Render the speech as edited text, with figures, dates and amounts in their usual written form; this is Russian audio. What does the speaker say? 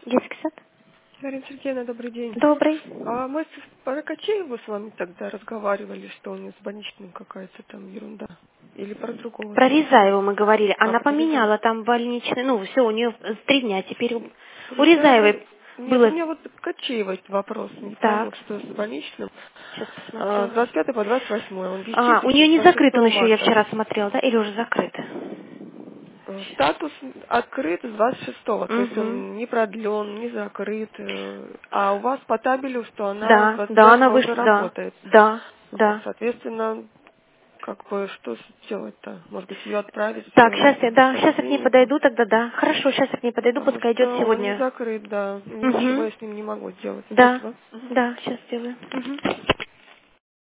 Детский сад? Марина Сергеевна, добрый день. Добрый. Мы про Качееву с вами тогда разговаривали, что у нее с больничным какая-то там ерунда. Или про другого Про тоже. Рязаеву мы говорили. Она Про Рязаеву. поменяла там больничный, ну, все, у нее с 3 дня. Теперь у Рязаева... Рязаевой Нет, у было... меня вот Качеева вопрос. Не пойму, Так, что с больничным. сейчас С посмотрю. 25 по 28 он висит У еще нее с не закрыт 26 он еще, я марта. вчера смотрела, да? Или уже закрыт? Статус открыт с 26-го, то есть Угу. он не продлен, не закрыт. А у вас по табелю, что она с Да, да, она 25-го уже вышла, да, работает. да, да. Соответственно, как бы что делать-то? Может быть, ее отправить Так, сейчас в сейчас я к ней поликлинику? подойду тогда, да. Хорошо, сейчас я к ней подойду, Потому пускай идет что он не сегодня. закрыт, да. Ничего Угу. я с ним не могу сделать. Да, Спасибо. Мгм. да, сейчас сделаю. Мгм.